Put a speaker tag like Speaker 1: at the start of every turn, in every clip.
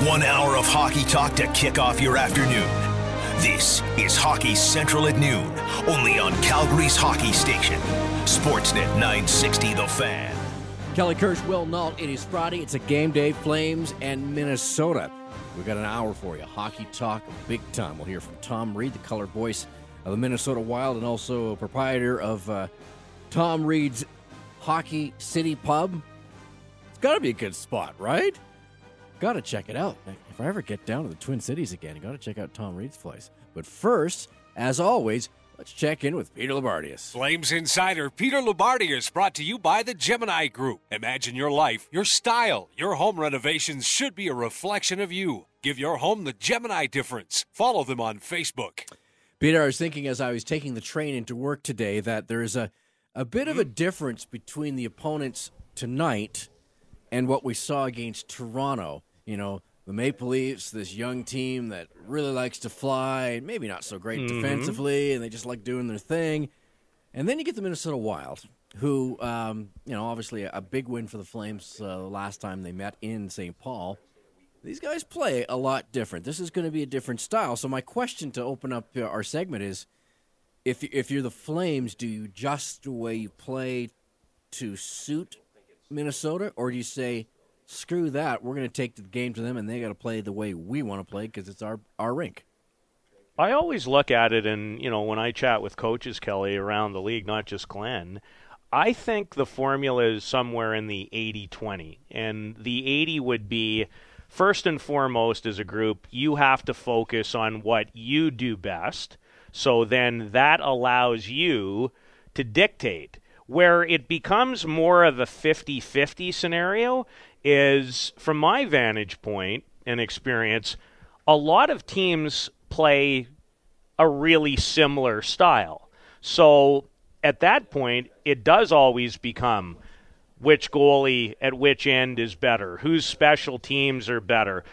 Speaker 1: 1 hour of hockey talk to kick off your afternoon. This is Hockey Central at noon, only on Calgary's hockey station. Sportsnet 960 The Fan.
Speaker 2: Kelly Kirsch, Will Nault. It is Friday. It's a game day. Flames and Minnesota. We've got an hour for you. Hockey talk, big time. We'll hear from Tom Reed, the color voice of the Minnesota Wild, and also a proprietor of Tom Reed's Hockey City Pub. It's got to be a good spot, right? Got to check it out. If I ever get down to the Twin Cities again, you got to check out Tom Reed's place. But first, as always, let's check in with Peter Loubardias.
Speaker 3: Flames Insider Peter Loubardias, brought to you by the Gemini Group. Imagine your life, your style. Your home renovations should be a reflection of you. Give your home the Gemini difference. Follow them on Facebook.
Speaker 2: Peter, I was thinking as I was taking the train into work today that there is a bit of a difference between the opponents tonight and what we saw against Toronto. You know, the Maple Leafs, this young team that really likes to fly, maybe not so great defensively, and they just like doing their thing. And then you get the Minnesota Wild, who, obviously a big win for the Flames the last time they met in St. Paul. These guys play a lot different. This is going to be a different style. So my question to open up our segment is, if you're the Flames, do you adjust the way you play to suit Minnesota, or do you say, screw that, we're going to take the game to them and they got to play the way we want to play because it's our rink?
Speaker 4: I always look at it, and when I chat with coaches, Kelly, around the league, not just Glenn, I think the formula is somewhere in the 80-20. And the 80 would be, first and foremost, as a group, you have to focus on what you do best. So then that allows you to dictate. Where it becomes more of a 50-50 scenario is, from my vantage point and experience, a lot of teams play a really similar style. So at that point, it does always become which goalie at which end is better, whose special teams are better,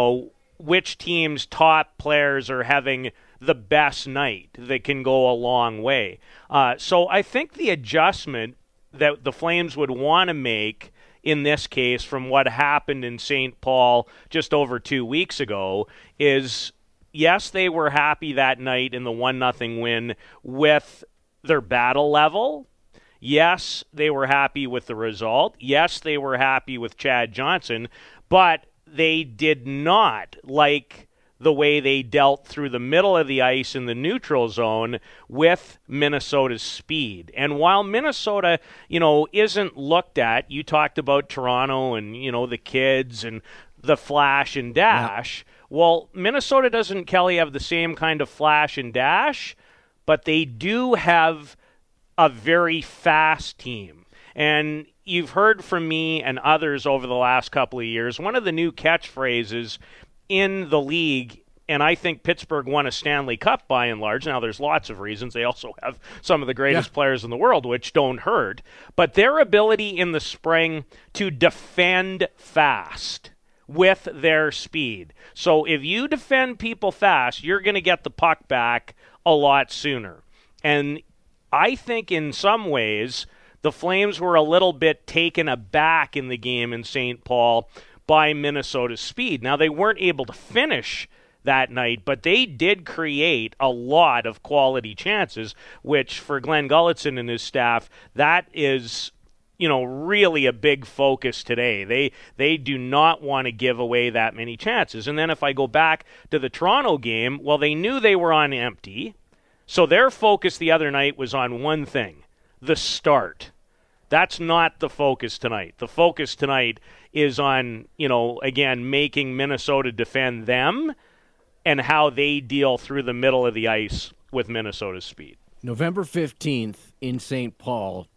Speaker 4: which team's top players are having the best night that can go a long way. So I think the adjustment that the Flames would want to make in this case from what happened in St. Paul just over 2 weeks ago is, yes, they were happy that night in the 1-0 win with their battle level. Yes, they were happy with the result. Yes, they were happy with Chad Johnson, but they did not like the way they dealt through the middle of the ice in the neutral zone with Minnesota's speed. And while Minnesota, isn't looked at, you talked about Toronto and, the kids and the flash and dash. Yeah. Well, Minnesota doesn't, Kelly, have the same kind of flash and dash, but they do have a very fast team. And you've heard from me and others over the last couple of years, one of the new catchphrases in the league, and I think Pittsburgh won a Stanley Cup by and large. Now, there's lots of reasons. They also have some of the greatest players in the world, which don't hurt. But their ability in the spring to defend fast with their speed. So if you defend people fast, you're going to get the puck back a lot sooner. And I think in some ways the Flames were a little bit taken aback in the game in St. Paul by Minnesota's speed. Now, they weren't able to finish that night, but they did create a lot of quality chances, which for Glenn Gulutzan and his staff, that is, really a big focus today. They do not want to give away that many chances. And then if I go back to the Toronto game, well, they knew they were on empty, so their focus the other night was on one thing, the start. That's not the focus tonight. The focus tonight is on, again, making Minnesota defend them and how they deal through the middle of the ice with Minnesota's speed.
Speaker 2: November 15th in St. Paul,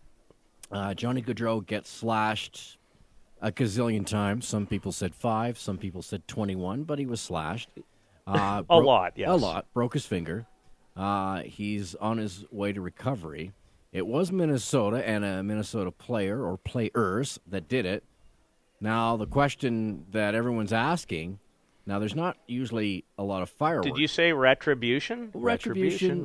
Speaker 2: Johnny Gaudreau gets slashed a gazillion times. Some people said 5, some people said 21, but he was slashed.
Speaker 4: A lot, yes.
Speaker 2: A lot. Broke his finger. He's on his way to recovery. It was Minnesota and a Minnesota player or players that did it. Now, the question that everyone's asking, now there's not usually a lot of fireworks.
Speaker 4: Did you say retribution?
Speaker 2: Retribution.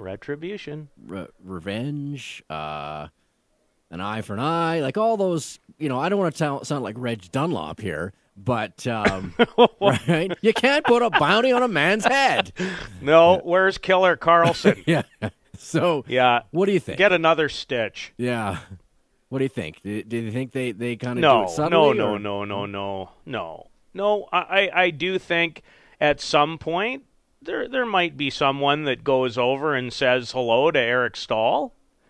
Speaker 2: Revenge, an eye for an eye, like all those, I don't want to sound like Reg Dunlop here, But right, you can't put a bounty on a man's head.
Speaker 4: No, where's Killer Carlson?
Speaker 2: Yeah. So what do you think?
Speaker 4: Get another stitch.
Speaker 2: Yeah. What do you think? Do you think they kind of do it subtly?
Speaker 4: No. I do think at some point there might be someone that goes over and says hello to Eric Staal.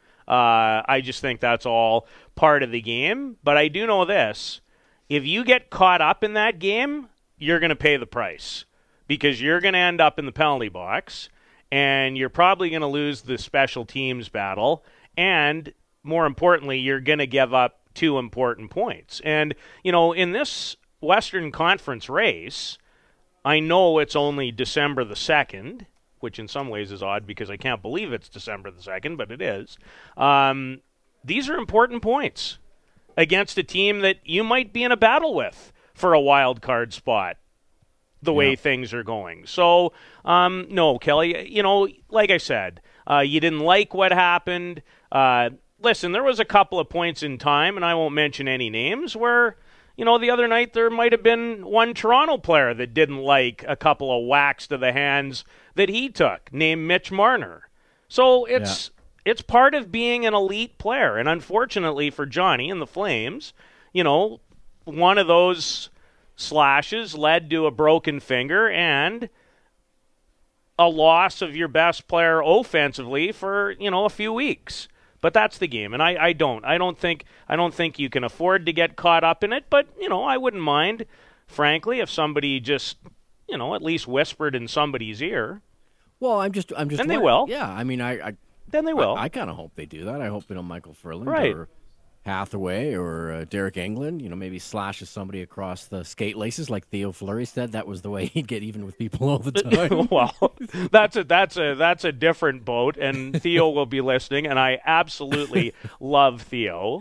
Speaker 4: I just think that's all part of the game. But I do know this. If you get caught up in that game, you're going to pay the price because you're going to end up in the penalty box and you're probably going to lose the special teams battle. And more importantly, you're going to give up 2 important points. And, in this Western Conference race, I know it's only December the 2nd, which in some ways is odd because I can't believe it's December the 2nd, but it is. These are important points against a team that you might be in a battle with for a wild card spot, the way things are going. So, no, Kelly, like I said, you didn't like what happened. Listen, there was a couple of points in time, and I won't mention any names, where, the other night there might have been one Toronto player that didn't like a couple of whacks to the hands that he took, named Mitch Marner. So it's part of being an elite player. And unfortunately for Johnny and the Flames, one of those slashes led to a broken finger and a loss of your best player offensively for, a few weeks. But that's the game, and I don't think you can afford to get caught up in it. But I wouldn't mind, frankly, if somebody just at least whispered in somebody's ear.
Speaker 2: Well, I'm just.
Speaker 4: Then they will.
Speaker 2: Yeah, I mean,
Speaker 4: then they will.
Speaker 2: I kind of hope they do that. I hope Michael Furland or Hathaway or Derek Englund, maybe slashes somebody across the skate laces like Theo Fleury said. That was the way he'd get even with people all the time.
Speaker 4: Well, that's a different boat, and Theo will be listening, and I absolutely love Theo.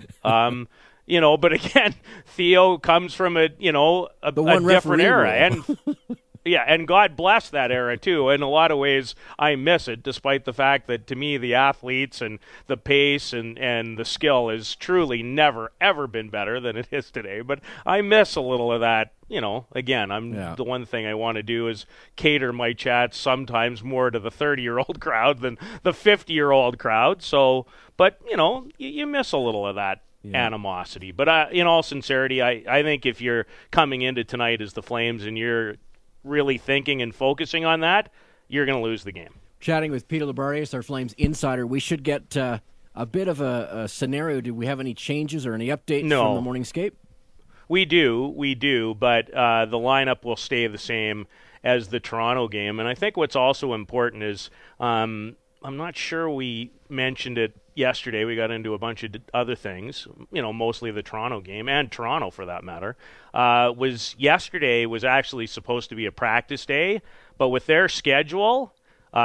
Speaker 4: But again, Theo comes from a different era, and and God bless that era too. In a lot of ways, I miss it, despite the fact that to me, the athletes and the pace and the skill has truly never ever been better than it is today. But I miss a little of that. Again, the one thing I want to do is cater my chats sometimes more to the 30-year-old crowd than the 50-year-old crowd. So, but you miss a little of that. Animosity. But in all sincerity, I think if you're coming into tonight as the Flames and you're really thinking and focusing on that, you're going to lose the game.
Speaker 2: Chatting with Peter Loubardias, our Flames insider. We should get a bit of a scenario. Do we have any changes or any updates from the morning skate?
Speaker 4: We do, but the lineup will stay the same as the Toronto game. And I think what's also important is I'm not sure we mentioned it yesterday. We got into a bunch of other things, mostly the Toronto game, and Toronto for that matter. Yesterday was actually supposed to be a practice day, but with their schedule,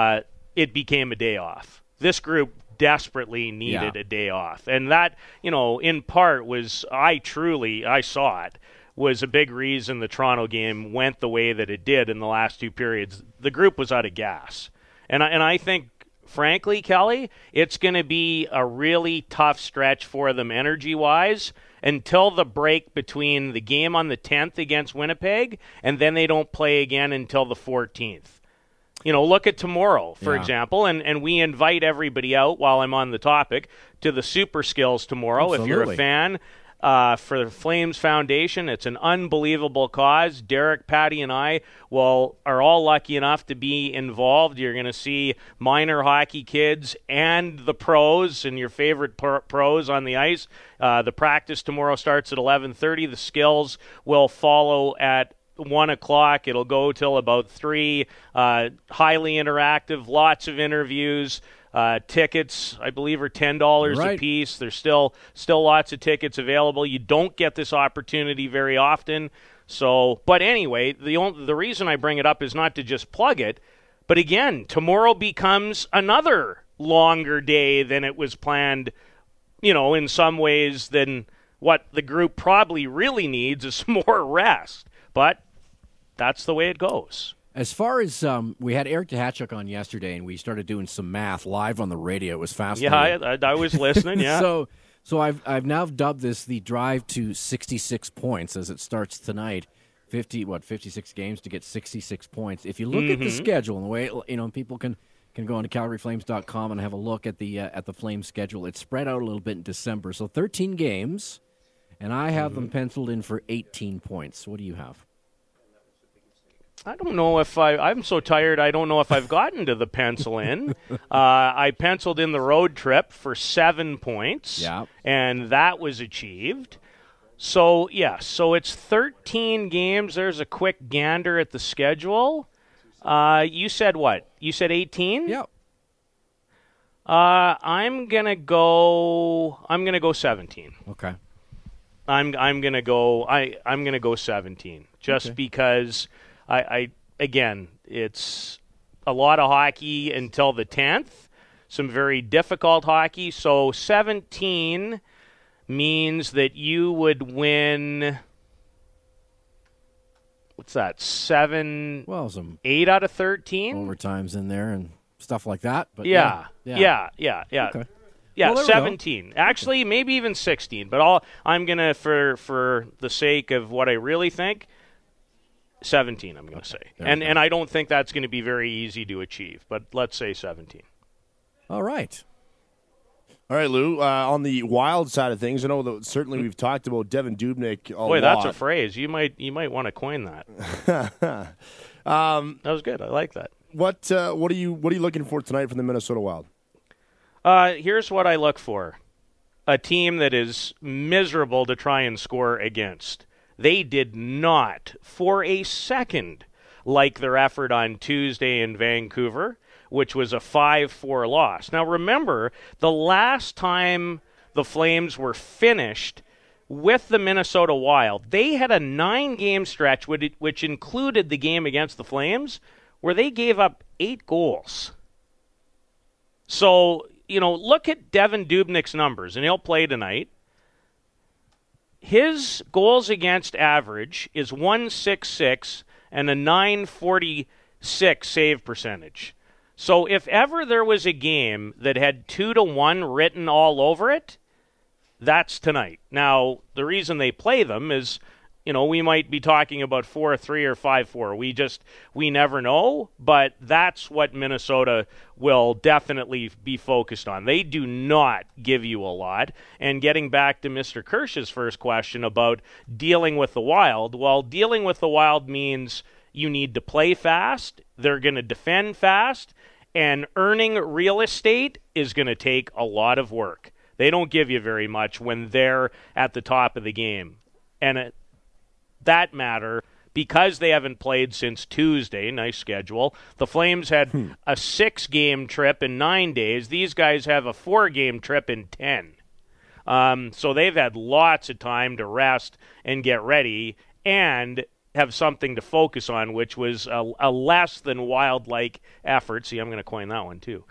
Speaker 4: it became a day off. This group desperately needed a day off. And that, in part was, I saw it, was a big reason the Toronto game went the way that it did in the last 2 periods. The group was out of gas. And I think, frankly, Kelly, it's going to be a really tough stretch for them energy-wise until the break between the game on the 10th against Winnipeg, and then they don't play again until the 14th. Look at tomorrow, for example, and we invite everybody out, while I'm on the topic, to the Super Skills tomorrow.
Speaker 2: Absolutely.
Speaker 4: If you're a fan. For the Flames Foundation, it's an unbelievable cause. Derek, Patty, and I are all lucky enough to be involved. You're going to see minor hockey kids and the pros and your favorite pros on the ice. The practice tomorrow starts at 11:30. The skills will follow at 1 o'clock. It'll go till about 3. Highly interactive, lots of interviews. Tickets, I believe, are $10 a piece. There's still lots of tickets available. You don't get this opportunity very often. So, but anyway, the reason I bring it up is not to just plug it, but again, tomorrow becomes another longer day than it was planned, in some ways than what the group probably really needs is more rest. But that's the way it goes.
Speaker 2: As far as we had Eric Duhatschek on yesterday, and we started doing some math live on the radio. It was fascinating.
Speaker 4: Yeah, I was listening. Yeah.
Speaker 2: So I've now dubbed this the drive to 66 points as it starts tonight. 56 games to get 66 points. If you look at the schedule and the way, people can go on to CalgaryFlames.com and have a look at the Flames schedule. It's spread out a little bit in December. So 13 games, and I have them penciled in for 18 points. What do you have?
Speaker 4: I don't know if I'm so tired, I don't know if I've gotten to the pencil in. I penciled in the road trip for 7 points, and that was achieved. So, so it's 13 games. There's a quick gander at the schedule. You said what? You said 18?
Speaker 2: Yeah.
Speaker 4: I'm gonna go 17.
Speaker 2: Okay.
Speaker 4: I'm gonna go 17 just because again, it's a lot of hockey until the 10th, some very difficult hockey. So 17 means that you would win. What's that? 7?
Speaker 2: Well, some
Speaker 4: 8 out of 13
Speaker 2: overtimes in there and stuff like that. But
Speaker 4: yeah.
Speaker 2: Okay.
Speaker 4: Yeah,
Speaker 2: well,
Speaker 4: 17. Actually, maybe even 16. But I'm gonna, for the sake of what I really think, 17. I'm gonna say, and I don't think that's going to be very easy to achieve. But let's say 17.
Speaker 2: All right.
Speaker 5: All right, Lou, on the Wild side of things, I know that certainly we've talked about Devan Dubnyk a lot.
Speaker 4: Boy, that's a phrase. You might want to coin that. That was good. I like that.
Speaker 5: What are you looking for tonight from the Minnesota Wild?
Speaker 4: Here's what I look for. A team that is miserable to try and score against. They did not, for a second, like their effort on Tuesday in Vancouver, which was a 5-4 loss. Now remember, the last time the Flames were finished with the Minnesota Wild, they had a 9-game stretch, which included the game against the Flames, where they gave up 8 goals. So, look at Devan Dubnyk's numbers, and he'll play tonight. His goals against average is .166 and a .946 save percentage. So if ever there was a game that had 2-1 written all over it, that's tonight. Now, the reason they play them is, we might be talking about 4-3 or 5-4. We never know, but that's what Minnesota will definitely be focused on. They do not give you a lot. And getting back to Mr. Kirsch's first question about dealing with the Wild, well, dealing with the Wild means you need to play fast, they're going to defend fast, and earning real estate is going to take a lot of work. They don't give you very much when they're at the top of the game. And that matter, because they haven't played since Tuesday, nice schedule, the Flames had a 6-game trip in 9 days. These guys have a 4-game trip in 10. So they've had lots of time to rest and get ready and have something to focus on, which was a less than Wild-like effort. See, I'm going to coin that one too.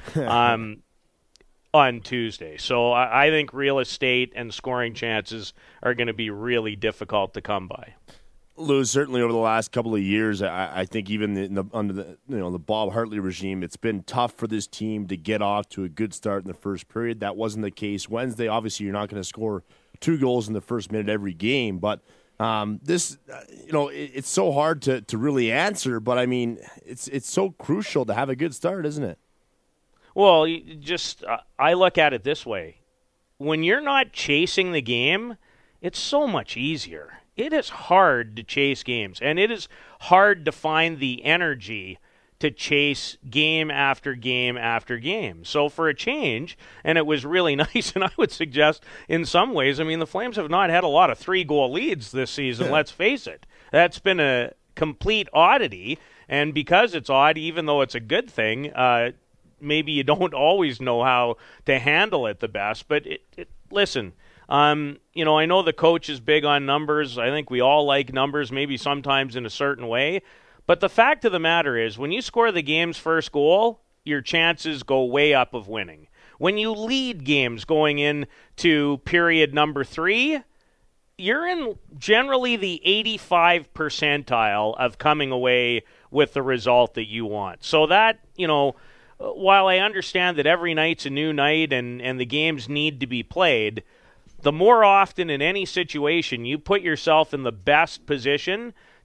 Speaker 4: On Tuesday. So I think real estate and scoring chances are going to be really difficult to come by.
Speaker 5: Lou, certainly over the last couple of years, I think even under the Bob Hartley regime, it's been tough for this team to get off to a good start in the first period. That wasn't the case Wednesday. Obviously, you're not going to score 2 goals in the first minute every game, but this, it's so hard to really answer. But I mean, it's so crucial to have a good start, isn't it?
Speaker 4: Well, I look at it this way. When you're not chasing the game, it's so much easier. It is hard to chase games, and it is hard to find the energy to chase game after game after game. So for a change, and it was really nice, and I would suggest in some ways, the Flames have not had a lot of 3-goal leads this season, let's face it. That's been a complete oddity, and because it's odd, even though it's a good thing, maybe you don't always know how to handle it the best. But listen, I know the coach is big on numbers. I think we all like numbers, maybe sometimes in a certain way. But the fact of the matter is, when you score the game's first goal, your chances go way up of winning. When you lead games going into period number 3, you're in generally the 85th percentile of coming away with the result that you want. So that, while I understand that every night's a new night and the games need to be played, the more often in any situation you put yourself in the best position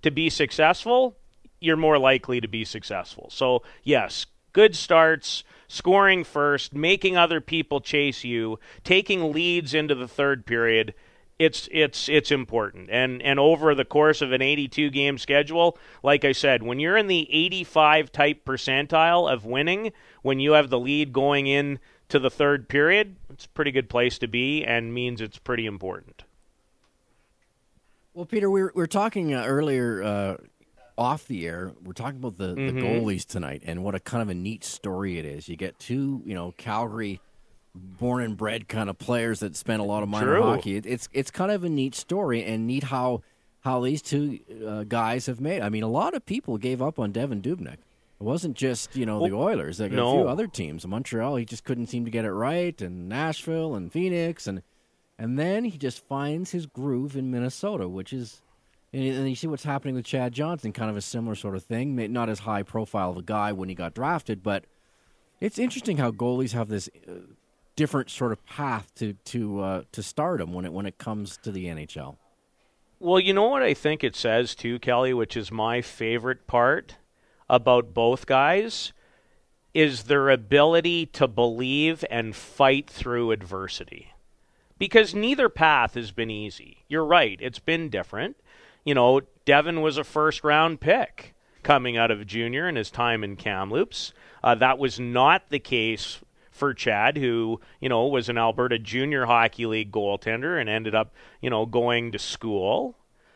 Speaker 4: to be successful, you're more likely to be successful. So, yes, good starts, scoring first, making other people chase you, taking leads into the third period. It's important. And over the course of an 82-game schedule, like I said, when you're in the 85-type percentile of winning, when you have the lead going in to the third period, it's a pretty good place to be and means it's pretty important.
Speaker 2: Well, Peter, we were talking earlier off the air. We're talking about the goalies tonight and what a kind of a neat story it is. You get two, Calgary born and bred kind of players that spent a lot of minor hockey. It's kind of a neat story and neat how these two guys have made. I mean, a lot of people gave up on Devan Dubnyk. It wasn't just, the Oilers. Like a few other teams. Montreal, he just couldn't seem to get it right, and Nashville and Phoenix, and then he just finds his groove in Minnesota, which is, and you see what's happening with Chad Johnson, kind of a similar sort of thing. Not as high profile of a guy when he got drafted, but it's interesting how goalies have this different sort of path to stardom when it comes to the NHL.
Speaker 4: Well, you know what I think it says too, Kelly, which is my favorite part about both guys, is their ability to believe and fight through adversity. Because neither path has been easy. You're right, it's been different. Devan was a first-round pick coming out of junior in his time in Kamloops. That was not the case for Chad, who, was an Alberta Junior Hockey League goaltender and ended up, going to school.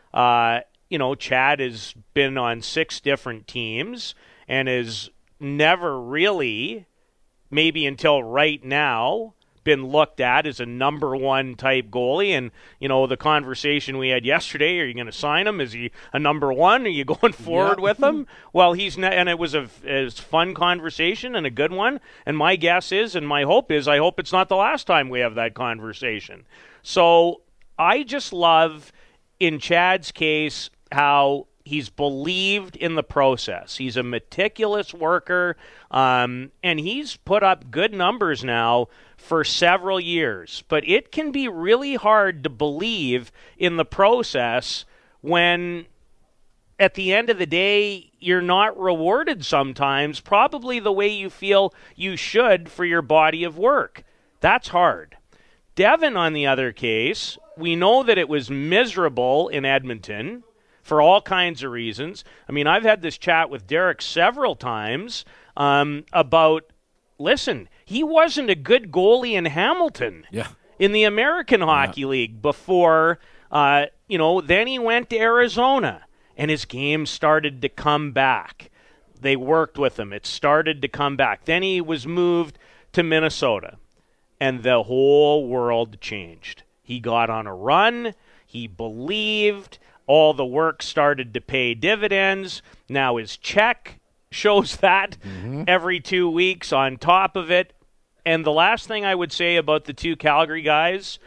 Speaker 4: Chad has been on 6 different teams and has never really, maybe until right now, been looked at as a number one type goalie. And, the conversation we had yesterday, are you going to sign him? Is he a number one? Are you going forward with him? Well, and it was a fun conversation and a good one. And my guess is, and my hope is, I hope it's not the last time we have that conversation. So I just love, in Chad's case, how he's believed in the process. He's a meticulous worker, and he's put up good numbers now for several years. But it can be really hard to believe in the process when, at the end of the day, you're not rewarded sometimes, probably the way you feel you should for your body of work. That's hard. Devan, on the other case, we know that it was miserable in Edmonton for all kinds of reasons. I mean, I've had this chat with Derek several times about, listen, he wasn't a good goalie in Hamilton in the American Hockey League before, then he went to Arizona and his game started to come back. They worked with him. It started to come back. Then he was moved to Minnesota and the whole world changed. He got on a run. He believed. All the work started to pay dividends. Now his check shows that every 2 weeks on top of it. And the last thing I would say about the two Calgary guys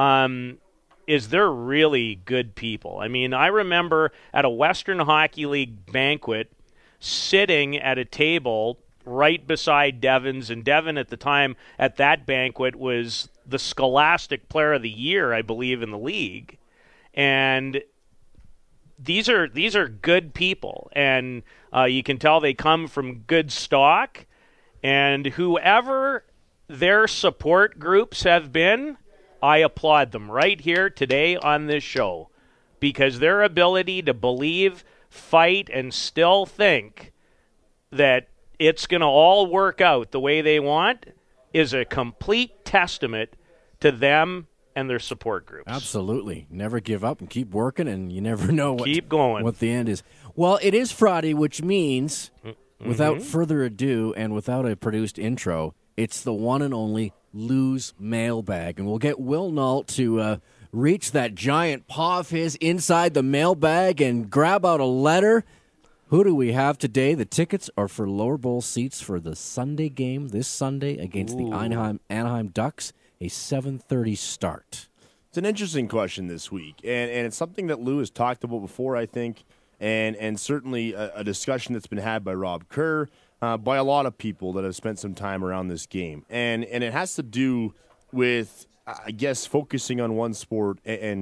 Speaker 4: is they're really good people. I mean, I remember at a Western Hockey League banquet sitting at a table right beside Devan's, and Devan at the time at that banquet was the Scholastic Player of the Year, I believe, in the league. And these are good people, and you can tell they come from good stock. And whoever their support groups have been, I applaud them right here today on this show, because their ability to believe, fight, and still think that it's going to all work out the way they want is a complete testament to them and their support groups.
Speaker 2: Absolutely. Never give up and keep working, and you never know what the end is. Well, it is Friday, which means, without further ado and without a produced intro, it's the one and only Lou's Mailbag. And we'll get Will Nault to reach that giant paw of his inside the mailbag and grab out a letter. Who do we have today? The tickets are for lower bowl seats for the Sunday game this Sunday against the Anaheim Ducks. A 7:30 start.
Speaker 5: It's an interesting question this week, and it's something that Lou has talked about before, I think, and certainly a discussion that's been had by Rob Kerr, by a lot of people that have spent some time around this game. And it has to do with, I guess, focusing on one sport and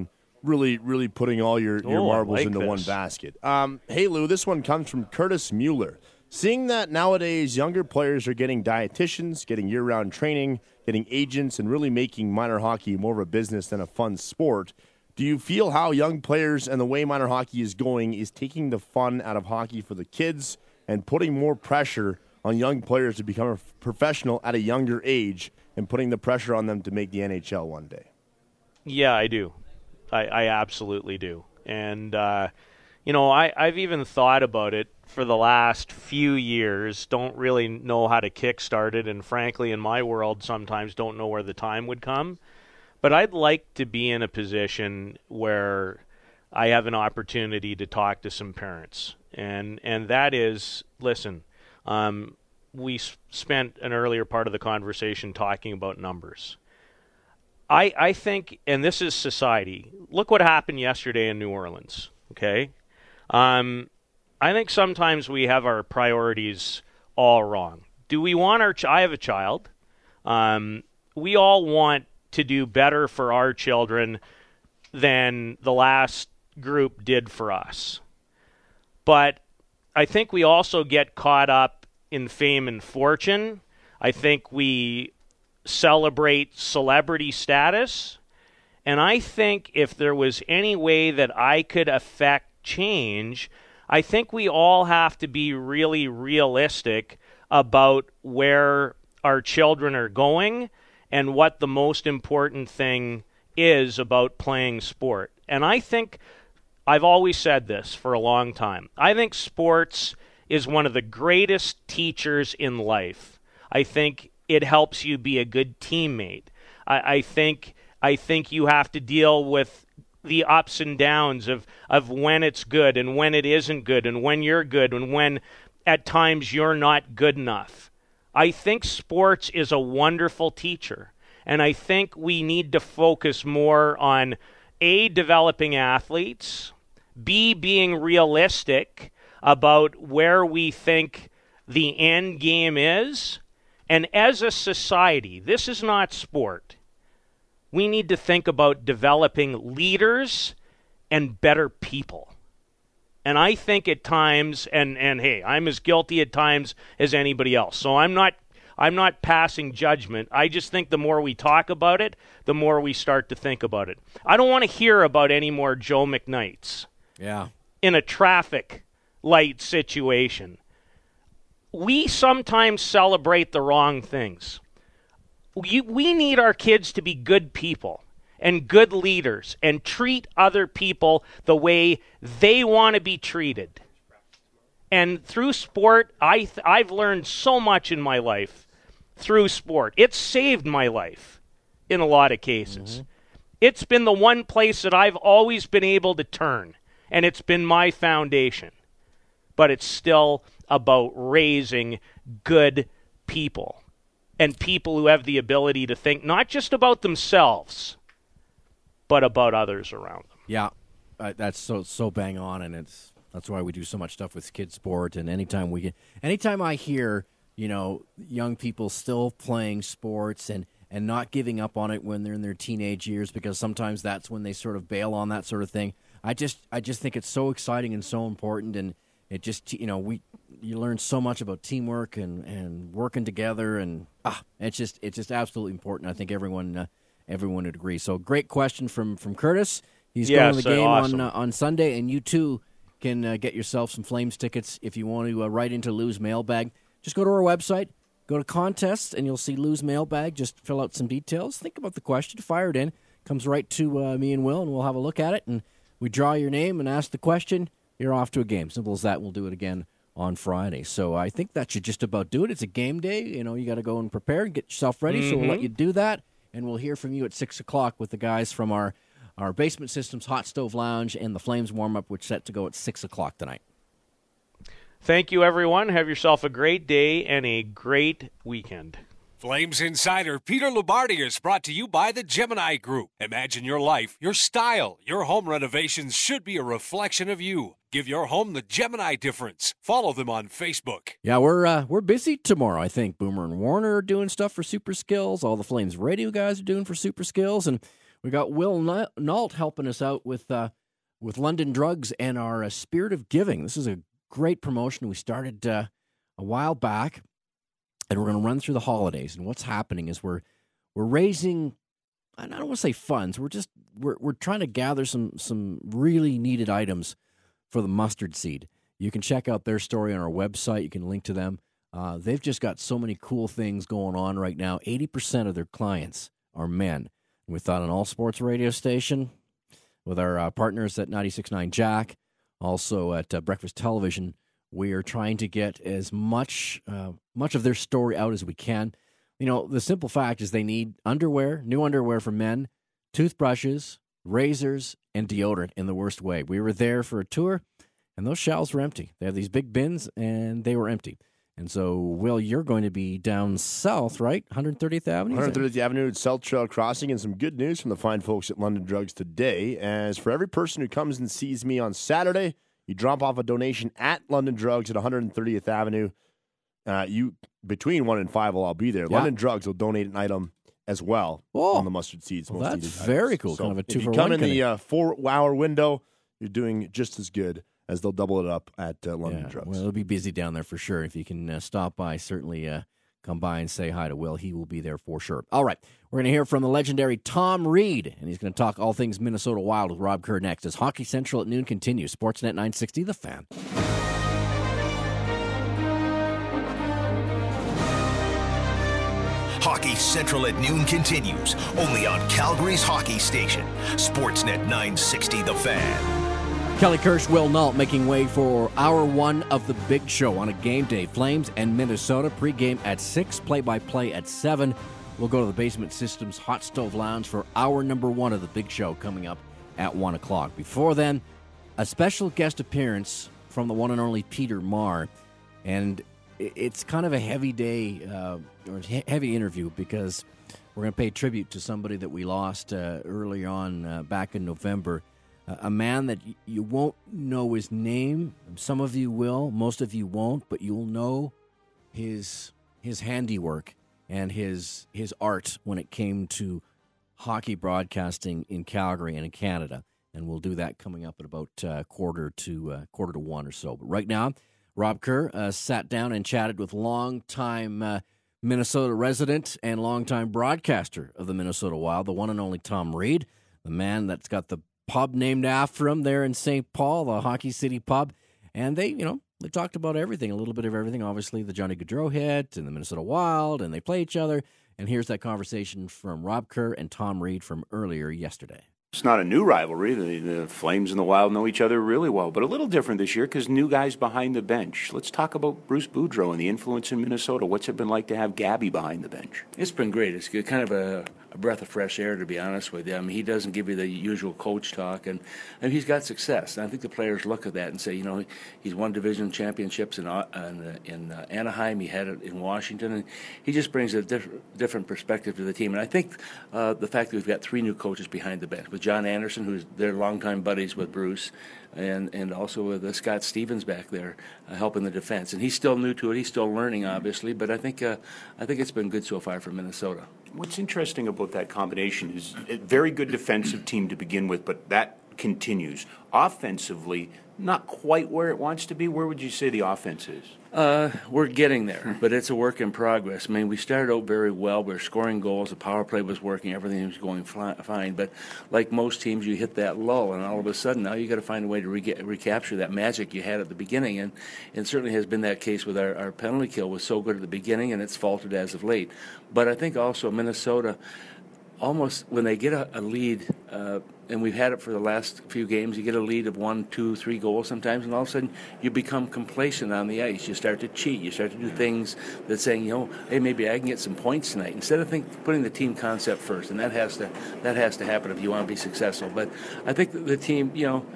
Speaker 5: really, really putting all your marbles
Speaker 4: like
Speaker 5: into
Speaker 4: this.
Speaker 5: one basket. Hey, Lou, this one comes from Curtis Mueller. Seeing that nowadays younger players are getting dietitians, getting year-round training, getting agents, and really making minor hockey more of a business than a fun sport, do you feel how young players and the way minor hockey is going is taking the fun out of hockey for the kids and putting more pressure on young players to become a professional at a younger age and putting the pressure on them to make the NHL one day?
Speaker 4: Yeah, I do. I absolutely do. And, I've even thought about it for the last few years, don't really know how to kickstart it, and frankly, in my world, sometimes don't know where the time would come. But I'd like to be in a position where I have an opportunity to talk to some parents. And that is, listen, we spent an earlier part of the conversation talking about numbers. I think, and this is society, look what happened yesterday in New Orleans, okay? I think sometimes we have our priorities all wrong. Do we want I have a child. We all want to do better for our children than the last group did for us. But I think we also get caught up in fame and fortune. I think we celebrate celebrity status. And I think if there was any way that I could affect change, I think we all have to be really realistic about where our children are going and what the most important thing is about playing sport. And I think, I've always said this for a long time, I think sports is one of the greatest teachers in life. I think it helps you be a good teammate. I think you have to deal with the ups and downs of when it's good and when it isn't good and when you're good and when at times you're not good enough. I think sports is a wonderful teacher, and I think we need to focus more on A, developing athletes, B, being realistic about where we think the end game is, and as a society, this is not sport. We need to think about developing leaders and better people. And I think at times, and hey, I'm as guilty at times as anybody else. So I'm not passing judgment. I just think the more we talk about it, the more we start to think about it. I don't want to hear about any more Joe McKnights.
Speaker 2: Yeah.
Speaker 4: In a traffic light situation. We sometimes celebrate the wrong things. We need our kids to be good people and good leaders and treat other people the way they want to be treated. And through sport, I've learned so much in my life through sport. It's saved my life in a lot of cases. Mm-hmm. It's been the one place that I've always been able to turn, and it's been my foundation. But it's still about raising good people. And people who have the ability to think not just about themselves, but about others around them.
Speaker 2: Yeah, that's so bang on, and that's why we do so much stuff with kids sport. And anytime I hear young people still playing sports and not giving up on it when they're in their teenage years, because sometimes that's when they sort of bail on that sort of thing. I just think it's so exciting and so important, and it just you learn so much about teamwork and working together, and it's just absolutely important. I think everyone would agree. So great question from Curtis. He's going to the game
Speaker 4: awesome.
Speaker 2: on Sunday, and you too can get yourself some Flames tickets if you want to write into Lou's mailbag. Just go to our website, go to contests, and you'll see Lou's mailbag. Just fill out some details. Think about the question, fire it in. Comes right to me and Will, and we'll have a look at it. And we draw your name and ask the question. You're off to a game. Simple as that. We'll do it again on Friday. So I think that should just about do it. It's a game day. You got to go and prepare and get yourself ready. Mm-hmm. So we'll let you do that, and we'll hear from you at 6 o'clock with the guys from our Basement Systems Hot Stove Lounge and the Flames warm-up, which is set to go at 6 o'clock tonight.
Speaker 4: Thank you, everyone. Have yourself a great day and a great weekend.
Speaker 3: Flames Insider Peter Lubardi is brought to you by the Gemini Group. Imagine your life, your style, your home renovations should be a reflection of you. Give your home the Gemini difference. Follow them on Facebook.
Speaker 2: Yeah, we're busy tomorrow. I think Boomer and Warner are doing stuff for Super Skills. All the Flames radio guys are doing for Super Skills, and We got Will Nault helping us out with London Drugs and our Spirit of Giving. This is a great promotion we started a while back, and we're going to run through the holidays. And what's happening is we're raising, I don't want to say funds. We're trying to gather some really needed items for the mustard seed. You can check out their story on our website. You can link to them. They've just got so many cool things going on right now. 80% of their clients are men. We thought an all-sports radio station with our partners at 96.9 Jack, also at Breakfast Television, we are trying to get as much of their story out as we can. You know, the simple fact is they need underwear, new underwear for men, toothbrushes, razors, and deodorant in the worst way. We were there for a tour, and those shelves were empty. They have these big bins, and they were empty. And so, Will, you're going to be down south, right? 130th Avenue?
Speaker 5: 130th Avenue at South Trail Crossing, and some good news from the fine folks at London Drugs today. As for every person who comes and sees me on Saturday, you drop off a donation at London Drugs at 130th Avenue. Between 1 and 5 will all be there. Yeah. London Drugs will donate an item as well on the mustard seeds.
Speaker 2: Well, that's very cool.
Speaker 5: So
Speaker 2: kind of a 2
Speaker 5: if
Speaker 2: for
Speaker 5: you come
Speaker 2: 1
Speaker 5: in the 4-hour window, you're doing just as good as they'll double it up at London Drugs.
Speaker 2: Well, it'll be busy down there for sure. If you can stop by, certainly come by and say hi to Will. He will be there for sure. All right, we're going to hear from the legendary Tom Reed, and he's going to talk all things Minnesota Wild with Rob Kerr next as Hockey Central at noon continues. Sportsnet 960, The Fan.
Speaker 1: Hockey Central at noon continues, only on Calgary's hockey station, Sportsnet 960 The Fan.
Speaker 2: Kelly Kirsch, Will Nault making way for hour 1 of the big show on a game day. Flames and Minnesota pregame at 6, play-by-play at 7. We'll go to the Basement Systems Hot Stove Lounge for hour number 1 of the big show coming up at 1 o'clock. Before then, a special guest appearance from the one and only Peter Maher. And it's kind of a heavy day, or heavy interview, because we're going to pay tribute to somebody that we lost early on back in November. A man that you won't know his name. Some of you will, most of you won't, but you'll know his handiwork and his art when it came to hockey broadcasting in Calgary and in Canada. And we'll do that coming up at about quarter to 1 or so. But right now, Rob Kerr sat down and chatted with longtime Minnesota resident and longtime broadcaster of the Minnesota Wild, the one and only Tom Reed, the man that's got the pub named after him there in St. Paul, the Hockey City Pub. And they talked about everything, a little bit of everything. Obviously, the Johnny Gaudreau hit and the Minnesota Wild, and they play each other. And here's that conversation from Rob Kerr and Tom Reed from earlier yesterday.
Speaker 6: It's not a new rivalry. The Flames and the Wild know each other really well, but a little different this year because new guys behind the bench. Let's talk about Bruce Boudreau and the influence in Minnesota. What's it been like to have Gabby behind the bench?
Speaker 7: It's been great. It's kind of a breath of fresh air, to be honest with you. I mean, he doesn't give you the usual coach talk, and he's got success. And I think the players look at that and say, he's won division championships in Anaheim. He had it in Washington, and he just brings a different perspective to the team. And I think the fact that we've got 3 new coaches behind the bench, with John Anderson, who's their longtime buddies with Bruce, and also with Scott Stevens back there helping the defense. And he's still new to it. He's still learning, obviously, but I think it's been good so far for Minnesota.
Speaker 6: What's interesting about that combination is a very good defensive team to begin with, but that continues. Offensively, not quite where it wants to be. Where would you say the offense is?
Speaker 7: We're getting there, but it's a work in progress. I mean, we started out very well. We were scoring goals. The power play was working. Everything was going fine. But like most teams, you hit that lull, and all of a sudden now you got to find a way to recapture that magic you had at the beginning. And it certainly has been that case with our penalty kill was so good at the beginning, and it's faltered as of late. But I think also Minnesota, almost when they get a lead, and we've had it for the last few games, you get a lead of 1, 2, 3 goals sometimes, and all of a sudden you become complacent on the ice. You start to cheat. You start to do things that's saying, hey, maybe I can get some points tonight, instead of putting the team concept first, and that has to happen if you want to be successful. But I think that the team,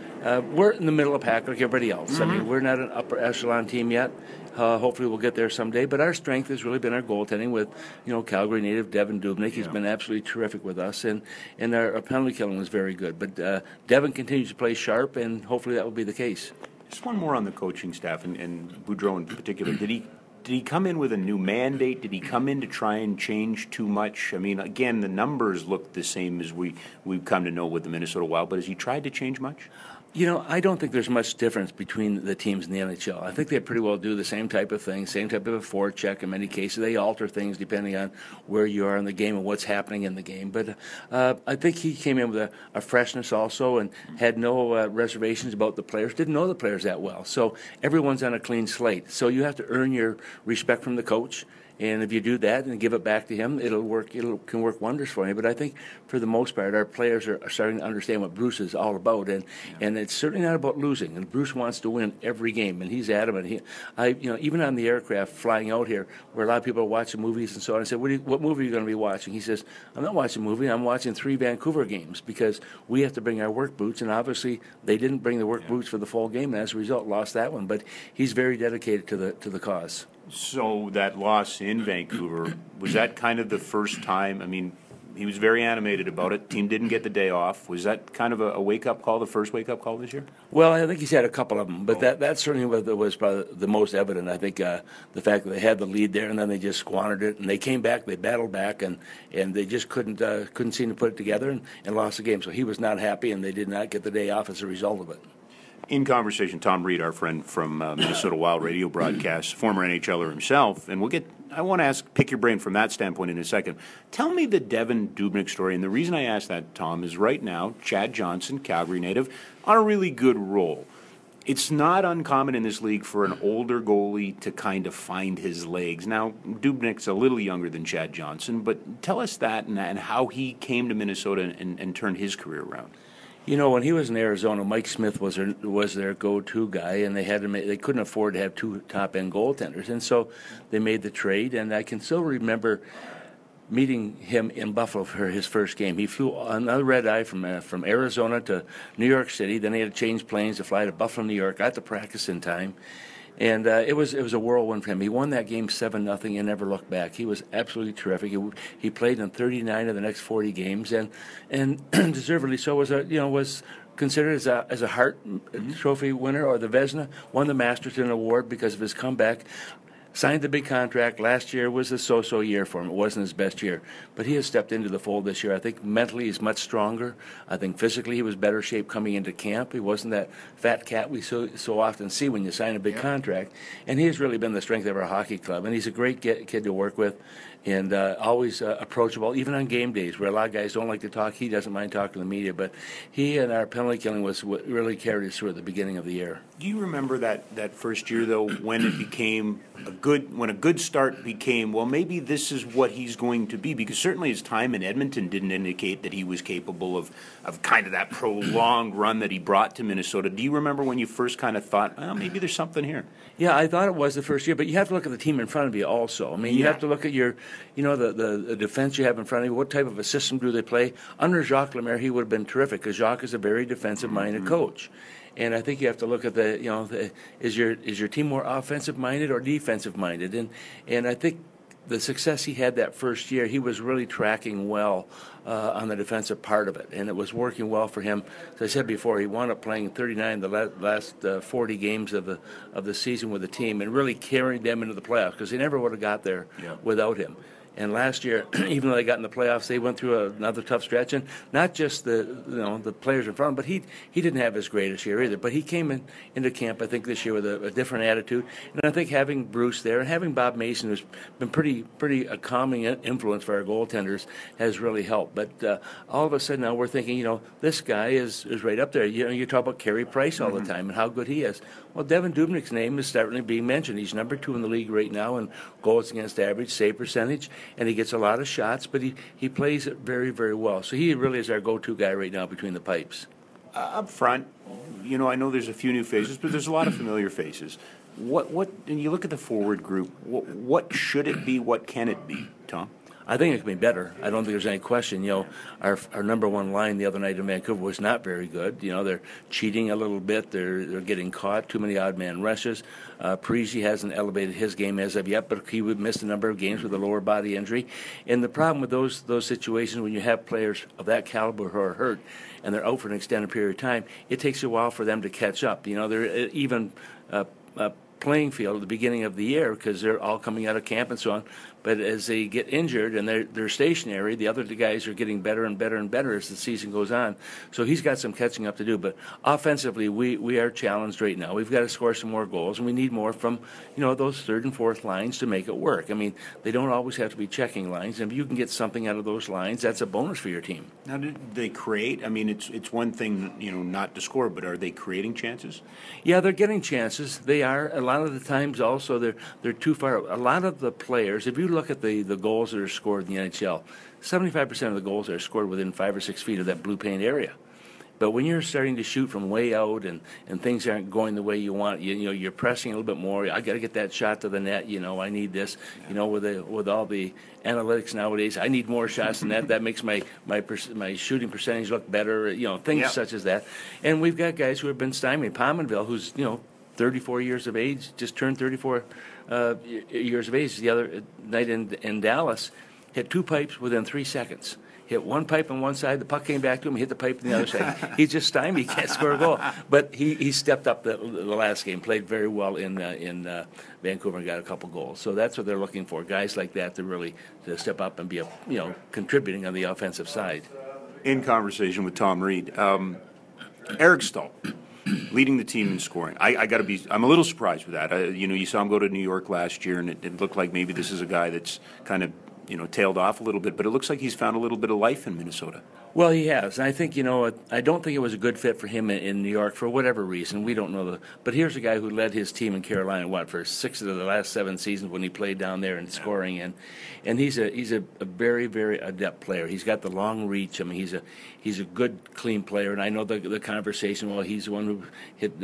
Speaker 7: we're in the middle of the pack like everybody else. Mm-hmm. I mean, we're not an upper echelon team yet. Hopefully we'll get there someday. But our strength has really been our goaltending with, Calgary native Devin Dubnyk. He's been absolutely terrific with us, and our penalty killing was very good. But Devin continues to play sharp, and hopefully that will be the case.
Speaker 6: Just one more on the coaching staff, and Boudreau in particular. Did he Did he come in with a new mandate? Did he come in to try and change too much? I mean, again, the numbers look the same as we've come to know with the Minnesota Wild, but has he tried to change much?
Speaker 7: I don't think there's much difference between the teams in the NHL. I think they pretty well do the same type of thing, same type of a forecheck in many cases. They alter things depending on where you are in the game and what's happening in the game. But I think he came in with a freshness also and had no reservations about the players, didn't know the players that well. So everyone's on a clean slate. So you have to earn your respect from the coach. And if you do that and give it back to him, it'll work. It can work wonders for you. But I think for the most part, our players are starting to understand what Bruce is all about, and it's certainly not about losing. And Bruce wants to win every game, and he's adamant. Even on the aircraft flying out here, where a lot of people are watching movies and so on, I said, "What movie are you going to be watching?" He says, "I'm not watching a movie. I'm watching 3 Vancouver games because we have to bring our work boots, and obviously they didn't bring the work boots for the full game, and as a result, lost that one. But he's very dedicated to the cause."
Speaker 6: So that loss in Vancouver, was that kind of the first time? I mean, he was very animated about it. Team didn't get the day off. Was that kind of a wake-up call, the first wake-up call this year?
Speaker 7: Well, I think he's had a couple of them, but that certainly was probably the most evident. I think the fact that they had the lead there and then they just squandered it, and they came back, they battled back, and they just couldn't seem to put it together and lost the game. So he was not happy, and they did not get the day off as a result of it.
Speaker 6: In conversation, Tom Reed, our friend from Minnesota Wild radio broadcast, former NHLer himself, and I want to pick your brain from that standpoint in a second. Tell me the Devan Dubnyk story, and the reason I ask that, Tom, is right now, Chad Johnson, Calgary native, on a really good roll. It's not uncommon in this league for an older goalie to kind of find his legs. Now, Dubnyk's a little younger than Chad Johnson, but tell us that and how he came to Minnesota and turned his career around.
Speaker 7: When he was in Arizona, Mike Smith was their go-to guy, and they couldn't afford to have 2 top-end goaltenders, and so they made the trade. And I can still remember meeting him in Buffalo for his first game. He flew on a red-eye from Arizona to New York City. Then he had to change planes to fly to Buffalo, New York. Got to practice in time. And it was a whirlwind for him. He won that game 7-0 and never looked back. He was absolutely terrific. He played in 39 of the next 40 games, and deservedly so. Was considered as a Hart Trophy winner or the Vezina. Won the Masterton Award because of his comeback. Signed the big contract. Last year was a so-so year for him. It wasn't his best year. But he has stepped into the fold this year. I think mentally he's much stronger. I think physically he was better shape coming into camp. He wasn't that fat cat we so often see when you sign a big contract. And he has really been the strength of our hockey club. And he's a great kid to work with and always approachable, even on game days where a lot of guys don't like to talk. He doesn't mind talking to the media. But he and our penalty killing was what really carried us through at the beginning of the year.
Speaker 6: Do you remember that first year, though, when it became when a good start became, well, maybe this is what he's going to be? Because certainly his time in Edmonton didn't indicate that he was capable of kind of that prolonged run that he brought to Minnesota. Do you remember when you first kind of thought, well, maybe there's something here?
Speaker 7: Yeah, I thought it was the first year, but you have to look at the team in front of you also. I mean, you have to look at the defense you have in front of you. What type of a system do they play? Under Jacques Lemaire, he would have been terrific because Jacques is a very defensive-minded coach. And I think you have to look at is your team more offensive-minded or defensive-minded? And I think the success he had that first year, he was really tracking well on the defensive part of it, and it was working well for him. As I said before, he wound up playing 39 the last 40 games of the season with the team, and really carried them into the playoffs because they never would have got there without him. And last year, even though they got in the playoffs, they went through another tough stretch, and not just the players in front, but he didn't have his greatest year either. But he came into camp, I think, this year with a different attitude, and I think having Bruce there and having Bob Mason, who's been pretty a calming influence for our goaltenders, has really helped. But all of a sudden now we're thinking, this guy is right up there. You talk about Carey Price all the time and how good he is. Well, Devan Dubnyk's name is certainly being mentioned. He's number 2 in the league right now in goals against average, save percentage, and he gets a lot of shots, but he plays it very, very well. So he really is our go-to guy right now between the pipes.
Speaker 6: Up front, I know there's a few new faces, but there's a lot of familiar faces. What? And you look at the forward group. What should it be? What can it be, Tom?
Speaker 7: I think it can be better. I don't think there's any question. Our number 1 line the other night in Vancouver was not very good. They're cheating a little bit. They're getting caught. Too many odd man rushes. Parisi hasn't elevated his game as of yet, but he would miss a number of games with a lower body injury. And the problem with those situations when you have players of that caliber who are hurt and they're out for an extended period of time, it takes a while for them to catch up. They're even playing field at the beginning of the year because they're all coming out of camp and so on. But as they get injured and they're stationary, the other guys are getting better and better and better as the season goes on. So he's got some catching up to do. But offensively, we are challenged right now. We've got to score some more goals, and we need more from those third and fourth lines to make it work. I mean, they don't always have to be checking lines, and if you can get something out of those lines, that's a bonus for your team.
Speaker 6: Now, did they create? I mean, it's one thing not to score, but are they creating chances?
Speaker 7: Yeah, they're getting chances. They are. A lot of the times also they're too far. A lot of the players, if you look at the goals that are scored in the NHL, 75% of the goals are scored within 5 or 6 feet of that blue paint area. But when you're starting to shoot from way out and things aren't going the way you want, you're pressing a little bit more. I got to get that shot to the net. I need this. With all the analytics nowadays, I need more shots than that. That makes my shooting percentage look better. Things such as that. And we've got guys who have been stymied. Pominville, who's 34 years of age, just turned 34 years of age the other night in Dallas, hit 2 pipes within 3 seconds. Hit 1 pipe on one side, the puck came back to him, he hit the pipe on the other side. He's just stymied, he can't score a goal. But he stepped up the last game, played very well in Vancouver and got a couple goals. So that's what they're looking for, guys like that to step up and be contributing on the offensive side.
Speaker 6: In conversation with Tom Reed, Eric Staal leading the team in scoring. I'm a little surprised with that. You saw him go to New York last year, and it looked like maybe this is a guy that's kind of tailed off a little bit, but it looks like he's found a little bit of life in Minnesota.
Speaker 7: Well, he has. And I think, I don't think it was a good fit for him in New York for whatever reason. We don't know. But here's a guy who led his team in Carolina, for 6 of the last 7 seasons when he played down there and scoring. And he's a very, very adept player. He's got the long reach. I mean, he's a good, clean player. And I know the conversation, well, he's the one who hit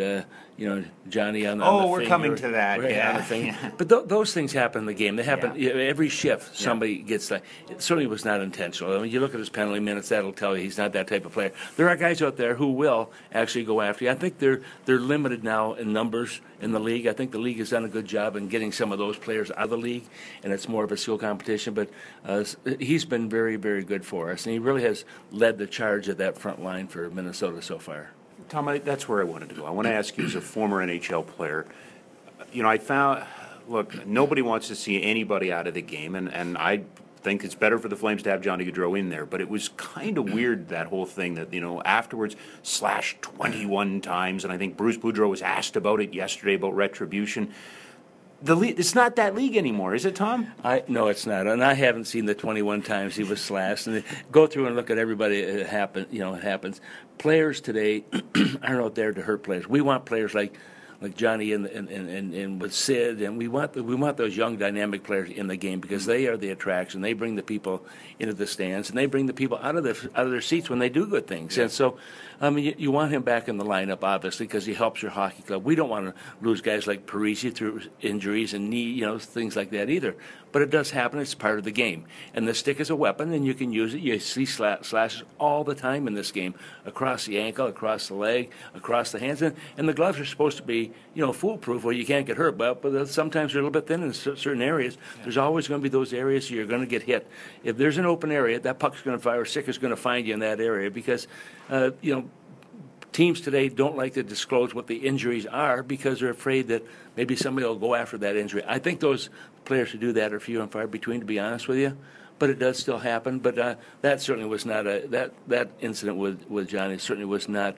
Speaker 7: Johnny on the
Speaker 8: we're
Speaker 7: finger,
Speaker 8: coming to that,
Speaker 7: right,
Speaker 8: yeah.
Speaker 7: on the finger. But those things happen in the game. They happen every shift. Somebody gets that. It certainly was not intentional. I mean, you look at his penalty minutes, that'll tell you he's not that type of player. There are guys out there who will actually go after you. I think they're limited now in numbers in the league. I think the league has done a good job in getting some of those players out of the league, and it's more of a skill competition. But he's been very, very good for us, and he really has led the charge of that front line for Minnesota so far.
Speaker 6: Tom, that's where I wanted to go. I want to ask you, as a former NHL player, I found, look, nobody wants to see anybody out of the game, and I think it's better for the Flames to have Johnny Gaudreau in there, but it was kind of weird, that whole thing that, afterwards, slashed 21 times, and I think Bruce Boudreau was asked about it yesterday, about retribution. It's not that league anymore, is it, Tom?
Speaker 7: No, it's not, and I haven't seen the 21 times he was slashed. And go through and look at everybody. It happens. Players today aren't out there to hurt players. We want players like Johnny and with Sid, and we want those young dynamic players in the game because they are the attraction. They bring the people into the stands, and they bring the people out of their seats when they do good things. Yeah. And so, you want him back in the lineup, obviously, because he helps your hockey club. We don't want to lose guys like Parisi through injuries and knee, things like that either. But it does happen. It's part of the game. And the stick is a weapon, and you can use it. You see slashes all the time in this game, across the ankle, across the leg, across the hands. And the gloves are supposed to be, foolproof where you can't get hurt. But sometimes they're a little bit thin in certain areas. Yeah. There's always going to be those areas you're going to get hit. If there's an open area, that puck's going to fire, or stick is going to find you in that area because, teams today don't like to disclose what the injuries are because they're afraid that maybe somebody will go after that injury. I think those players who do that are few and far between, to be honest with you. But it does still happen. But that certainly was not that incident with Johnny certainly was not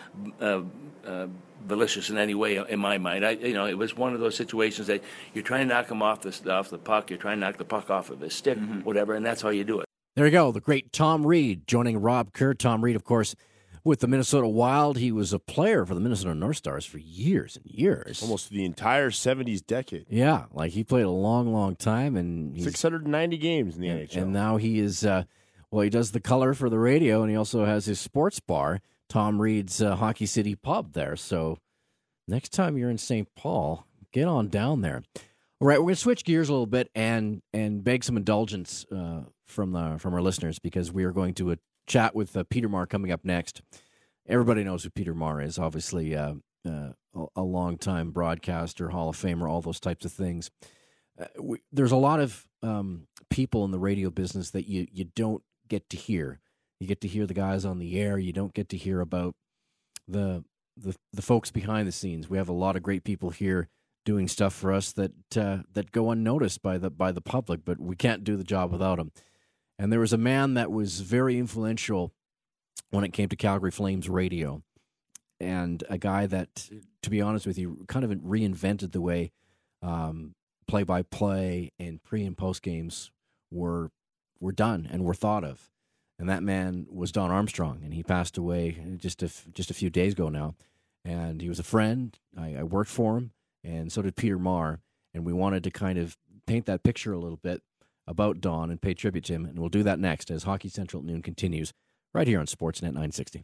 Speaker 7: malicious in any way in my mind. It was one of those situations that you're trying to knock him off the puck, you're trying to knock the puck off of his stick, whatever, and that's how you do it.
Speaker 2: There you go, the great Tom Reed joining Rob Kerr. Tom Reed, of course, with the Minnesota Wild. He was a player for the Minnesota North Stars for years and years.
Speaker 5: Almost the entire 70s decade.
Speaker 2: Yeah, he played a long, long time. And
Speaker 5: 690 games in the NHL.
Speaker 2: And now he is, he does the color for the radio, and he also has his sports bar, Tom Reed's Hockey City Pub there. So next time you're in St. Paul, get on down there. All right, we're going to switch gears a little bit and beg some indulgence from our listeners because we are going to chat with Peter Maher coming up next. Everybody knows who Peter Maher is, obviously a long-time broadcaster, Hall of Famer, all those types of things. There's a lot of people in the radio business that you don't get to hear. You get to hear the guys on the air. You don't get to hear about the folks behind the scenes. We have a lot of great people here doing stuff for us that go unnoticed by the public, but we can't do the job without him. And there was a man that was very influential when it came to Calgary Flames radio, and a guy that, to be honest with you, kind of reinvented the way play-by-play and pre- and post-games were done and were thought of. And that man was Don Armstrong, and he passed away just a few days ago now. And he was a friend. I worked for him, and so did Peter Maher. And we wanted to kind of paint that picture a little bit about Don and pay tribute to him. And we'll do that next as Hockey Central at Noon continues right here on Sportsnet 960.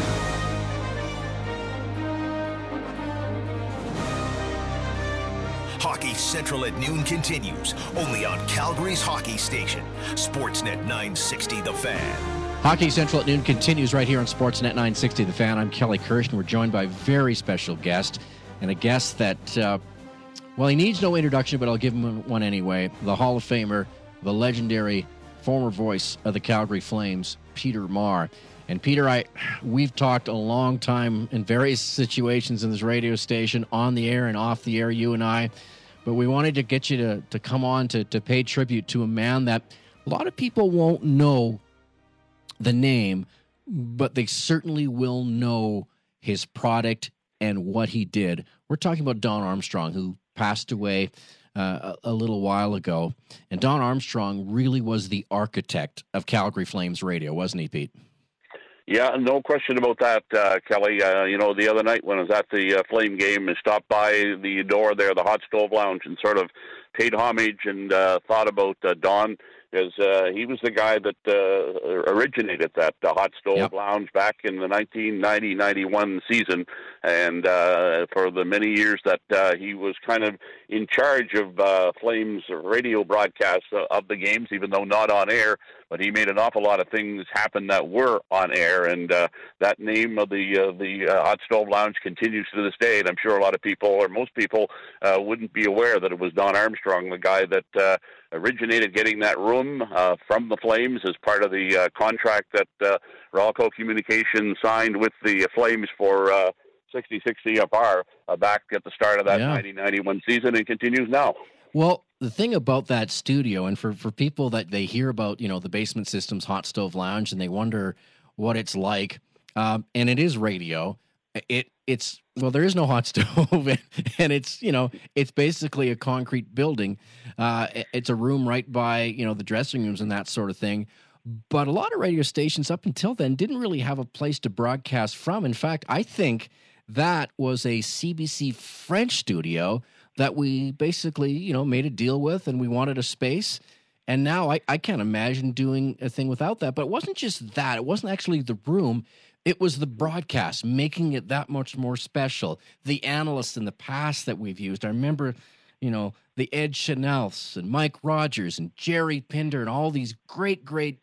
Speaker 1: Hockey Central at Noon continues, only on Calgary's hockey station, Sportsnet 960 The Fan.
Speaker 2: Hockey Central at Noon continues right here on Sportsnet 960 The Fan. I'm Kelly Kirsch, and we're joined by a very special guest, and a guest that, well, he needs no introduction, but I'll give him one anyway. The Hall of Famer, the legendary former voice of the Calgary Flames, Peter Maher. And Peter, we've talked a long time in various situations in this radio station, on the air and off the air, you and I. But we wanted to get you to come on to pay tribute to a man that a lot of people won't know the name, but they certainly will know his product and what he did. We're talking about Don Armstrong, who passed away a little while ago. And Don Armstrong really was the architect of Calgary Flames radio, wasn't he, Pete?
Speaker 8: Yeah, no question about that, Kelly. The other night when I was at the Flame game, I stopped by the door there, the Hot Stove Lounge, and sort of paid homage and thought about Don, because he was the guy that originated that Hot Stove Lounge back in the 1990-91 season, and for the many years that he was kind of in charge of Flames radio broadcasts of the games, even though not on air, but he made an awful lot of things happen that were on air, and that name of the Hot Stove Lounge continues to this day, and I'm sure a lot of people, or most people, wouldn't be aware that it was Don Armstrong, the guy that originated getting that room from the Flames as part of the contract that Ralco Communications signed with the Flames for 60 CFR back at the start of that 90-91 season, and continues now.
Speaker 2: Well, the thing about that studio, and for people that they hear about, the Basement Systems Hot Stove Lounge, and they wonder what it's like, and it is radio. It's there is no hot stove, and it's basically a concrete building. It's a room right by the dressing rooms and that sort of thing. But a lot of radio stations up until then didn't really have a place to broadcast from. In fact, I think that was a CBC French studio that we basically, made a deal with, and we wanted a space. And now I can't imagine doing a thing without that. But it wasn't just that. It wasn't actually the room. It was the broadcast, making it that much more special. The analysts in the past that we've used. I remember, the Ed Chanels and Mike Rogers and Jerry Pinder and all these great,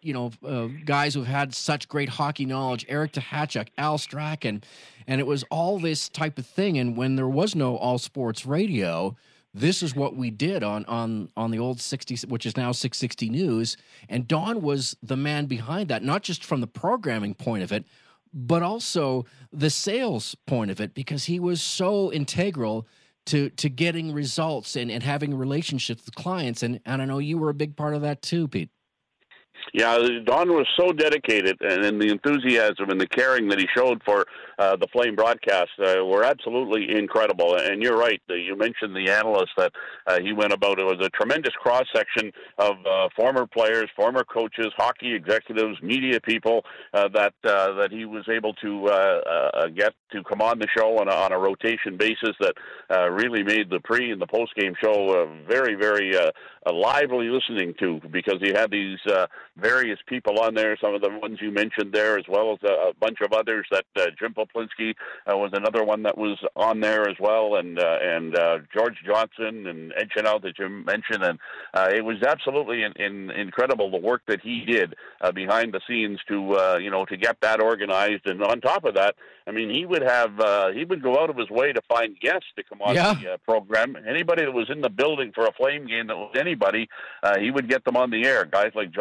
Speaker 2: guys who've had such great hockey knowledge. Eric Tahachuk, Al Strachan. And it was all this type of thing. And when there was no all sports radio, this is what we did on the old 60, which is now 660 News. And Don was the man behind that, not just from the programming point of it, but also the sales point of it, because he was so integral to getting results and having relationships with clients. And I know you were a big part of that too, Pete.
Speaker 8: Yeah, Don was so dedicated, and the enthusiasm and the caring that he showed for the Flame broadcast were absolutely incredible. And you're right, you mentioned the analysts that he went about. It was a tremendous cross-section of former players, former coaches, hockey executives, media people that he was able to get to come on the show on a rotation basis that really made the pre- and the post-game show very, very lively listening to, because he had these various people on there, some of the ones you mentioned there, as well as a bunch of others. That Jim Poplinski was another one that was on there as well, and George Johnson and Ed Chanel that you mentioned, and it was absolutely incredible the work that he did behind the scenes to get that organized. And on top of that, I mean, he would go out of his way to find guests to come on the program. Anybody that was in the building for a Flame game that was anybody, he would get them on the air. Guys like John Candy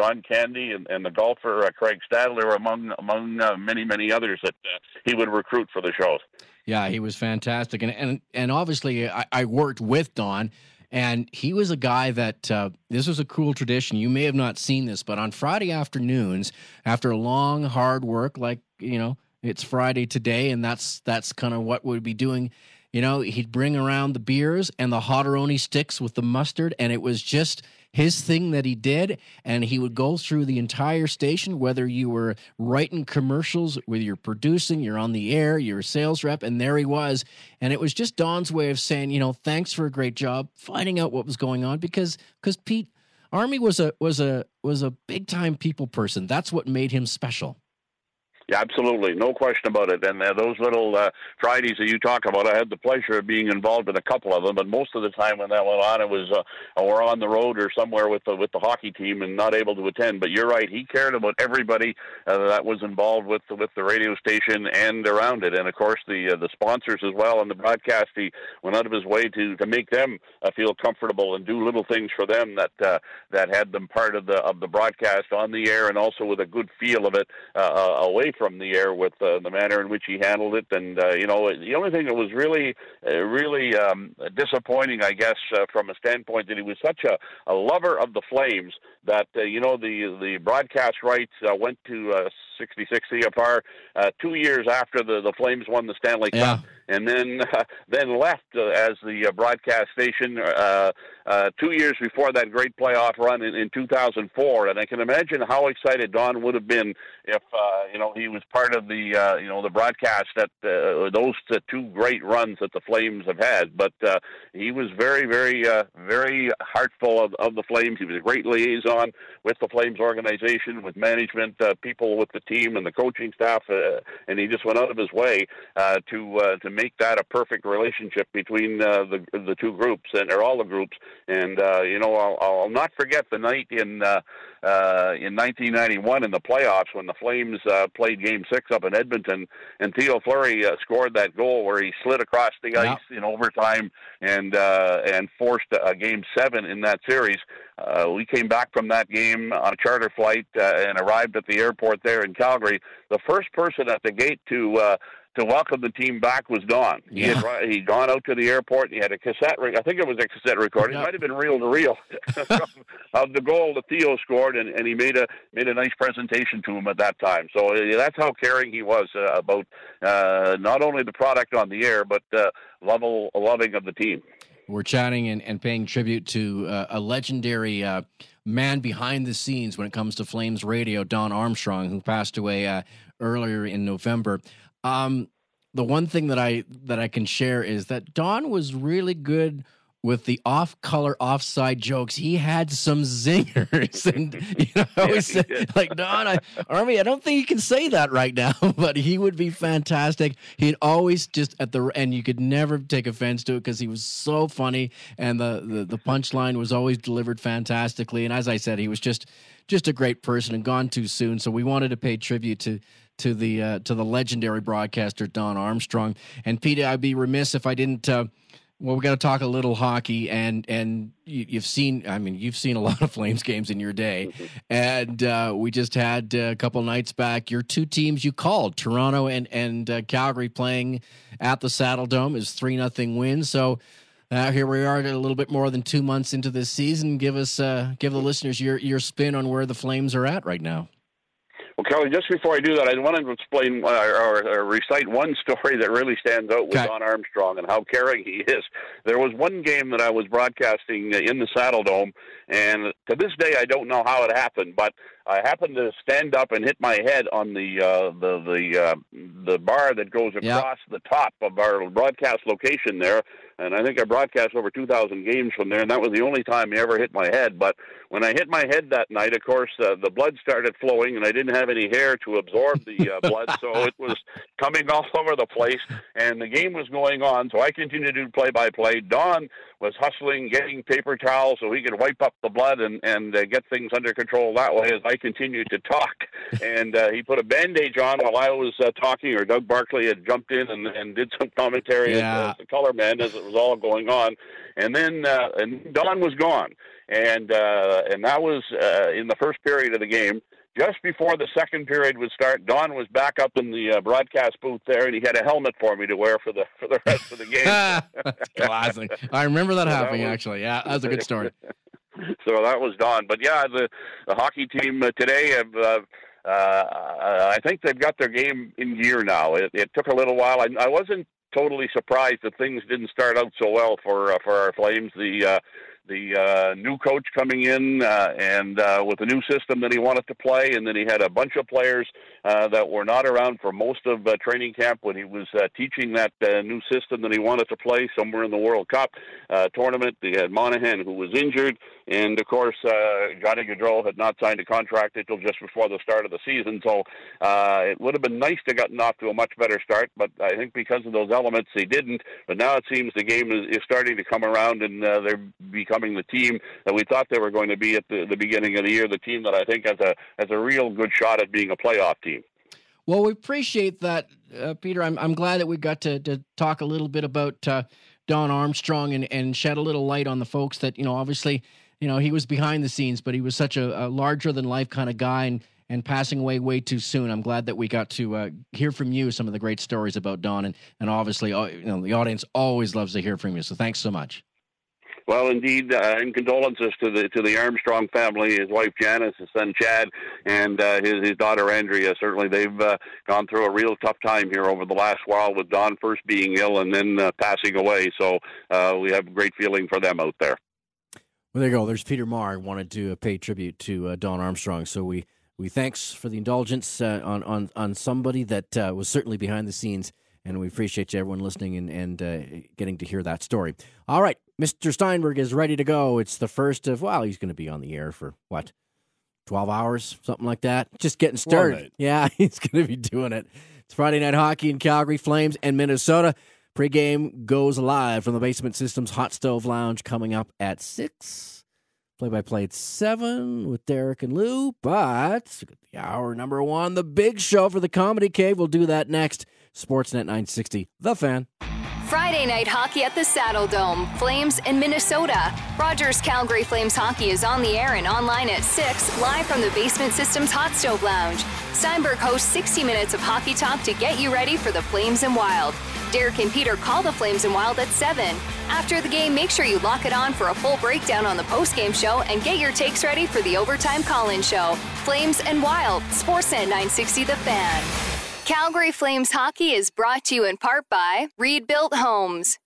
Speaker 8: Andy and the golfer Craig Stadler, among many others that he would recruit for the shows.
Speaker 2: Yeah, he was fantastic, and obviously I worked with Don. And he was a guy that this was a cool tradition. You may have not seen this, but on Friday afternoons, after a long, hard work, like, it's Friday today, and that's kind of what we'd be doing. He'd bring around the beers and the Hotteroni sticks with the mustard, and it was just his thing that he did. And he would go through the entire station, whether you were writing commercials, whether you're producing, you're on the air, you're a sales rep, and there he was. And it was just Don's way of saying, thanks for a great job, finding out what was going on, because Pete, Army was a big time people person. That's what made him special.
Speaker 8: Yeah, absolutely. No question about it. And those little Fridays that you talk about, I had the pleasure of being involved in a couple of them, but most of the time when that went on, it was we're on the road or somewhere with the hockey team and not able to attend. But you're right. He cared about everybody that was involved with the radio station and around it. And, of course, the sponsors as well and the broadcast. He went out of his way to make them feel comfortable and do little things for them that had them part of the broadcast on the air, and also with a good feel of it away from the air with the manner in which he handled it. And, the only thing that was really disappointing, I guess, from a standpoint that he was such a lover of the Flames that, the broadcast rights went to 66 CFR 2 years after the Flames won the Stanley Cup, and then left as the broadcast station 2 years before that great playoff run in 2004. And I can imagine how excited Don would have been if he was part of the broadcast at those two great runs that the Flames have had. But he was very, very, very heartful of the Flames. He was a great liaison with the Flames organization, with management, people with the team and the coaching staff, and he just went out of his way to make that a perfect relationship between the two groups or all the groups. And I'll not forget the night in 1991 in the playoffs when the Flames played Game 6 up in Edmonton, and Theo Fleury scored that goal where he slid across the ice in overtime and forced a Game 7 in that series. We came back from that game on a charter flight and arrived at the airport there in Calgary. The first person at the gate to welcome the team back was Don. He'd gone out to the airport. And he had a cassette. I think it was a cassette recording. It might have been reel to reel of the goal that Theo scored, and he made a nice presentation to him at that time. So that's how caring he was about not only the product on the air, but loving of the team.
Speaker 2: We're chatting and paying tribute to a legendary man behind the scenes when it comes to Flames radio, Don Armstrong, who passed away earlier in November. The one thing that I can share is that Don was really good with the off-color, offside jokes. He had some zingers, and I always say, like, Don, Army, I don't think you can say that right now, but he would be fantastic. He'd always just at the end, you could never take offense to it because he was so funny, and the punchline was always delivered fantastically. And as I said, he was just a great person and gone too soon. So we wanted to pay tribute to the legendary broadcaster Don Armstrong. And Peter, I'd be remiss if I didn't. Well, we got to talk a little hockey, and you've seen a lot of Flames games in your day, and we just had a couple nights back your two teams you called, Toronto and Calgary, playing at the Saddledome. Is 3-0 win. So here we are, a little bit more than 2 months into this season. Give the listeners your spin on where the Flames are at right now.
Speaker 8: Well, Kelly, just before I do that, I want to explain or recite one story that really stands out with Don Armstrong and how caring he is. There was one game that I was broadcasting in the Saddledome, and to this day I don't know how it happened, but I happened to stand up and hit my head on the bar that goes across the top of our broadcast location there. And I think I broadcast over 2,000 games from there, and that was the only time I ever hit my head. But when I hit my head that night, of course, the blood started flowing, and I didn't have any hair to absorb the blood, so it was coming all over the place, and the game was going on, so I continued to do play-by-play. Don was hustling, getting paper towels so he could wipe up the blood and get things under control that way as I I continued to talk. And he put a bandage on while I was talking, or Doug Barkley had jumped in and did some commentary as the color man as it was all going on. And then and Don was gone. And that was in the first period of the game. Just before the second period would start, Don was back up in the broadcast booth there, and he had a helmet for me to wear for the rest of the game.
Speaker 2: That's classic. I remember that happening, actually. Yeah, that was a good story.
Speaker 8: So that was Don. But, yeah, the hockey team today have I think they've got their game in gear now. It took a little while. I wasn't totally surprised that things didn't start out so well for our Flames. The new coach coming in and with a new system that he wanted to play, and then he had a bunch of players that were not around for most of training camp when he was teaching that new system that he wanted to play somewhere in the World Cup tournament. They had Monahan, who was injured, and of course Johnny Gaudreau had not signed a contract until just before the start of the season. So it would have been nice to have gotten off to a much better start, but I think because of those elements they didn't. But now it seems the game is starting to come around, and they're becoming the team that we thought they were going to be at the beginning of the year, the team that I think has a real good shot at being a playoff team.
Speaker 2: Well, we appreciate that, Peter. I'm glad that we got to talk a little bit about Don Armstrong and shed a little light on the folks that, obviously, he was behind the scenes, but he was such a larger-than-life kind of guy and passing away way too soon. I'm glad that we got to hear from you some of the great stories about Don, and obviously, the audience always loves to hear from you, so thanks so much.
Speaker 8: Well, indeed, and condolences to the Armstrong family, his wife Janice, his son Chad, and his daughter Andrea. Certainly, they've gone through a real tough time here over the last while, with Don first being ill and then passing away. So we have great feeling for them out there.
Speaker 2: Well, there you go. There's Peter Maher wanted to pay tribute to Don Armstrong. So we thanks for the indulgence on somebody that was certainly behind the scenes. And we appreciate you, everyone listening and getting to hear that story. All right, Mr. Steinberg is ready to go. It's the first of, he's going to be on the air for, 12 hours, something like that? Just getting started. Yeah, he's going to be doing it. It's Friday Night Hockey in Calgary, Flames, and Minnesota. Pre-game goes live from the Basement Systems Hot Stove Lounge coming up at 6. Play-by-play at 7 with Derek and Lou. But the hour number 1, the big show for the Comedy Cave. We'll do that next. Sportsnet 960, The Fan.
Speaker 9: Friday night hockey at the Saddle Dome, Flames in Minnesota. Rogers Calgary Flames hockey is on the air and online at 6, live from the Basement Systems Hot Stove Lounge. Steinberg hosts 60 minutes of hockey talk to get you ready for the Flames and Wild. Derek and Peter call the Flames and Wild at 7. After the game, make sure you lock it on for a full breakdown on the postgame show and get your takes ready for the overtime call-in show. Flames and Wild, Sportsnet 960 The Fan. Calgary Flames hockey is brought to you in part by Reed Built Homes.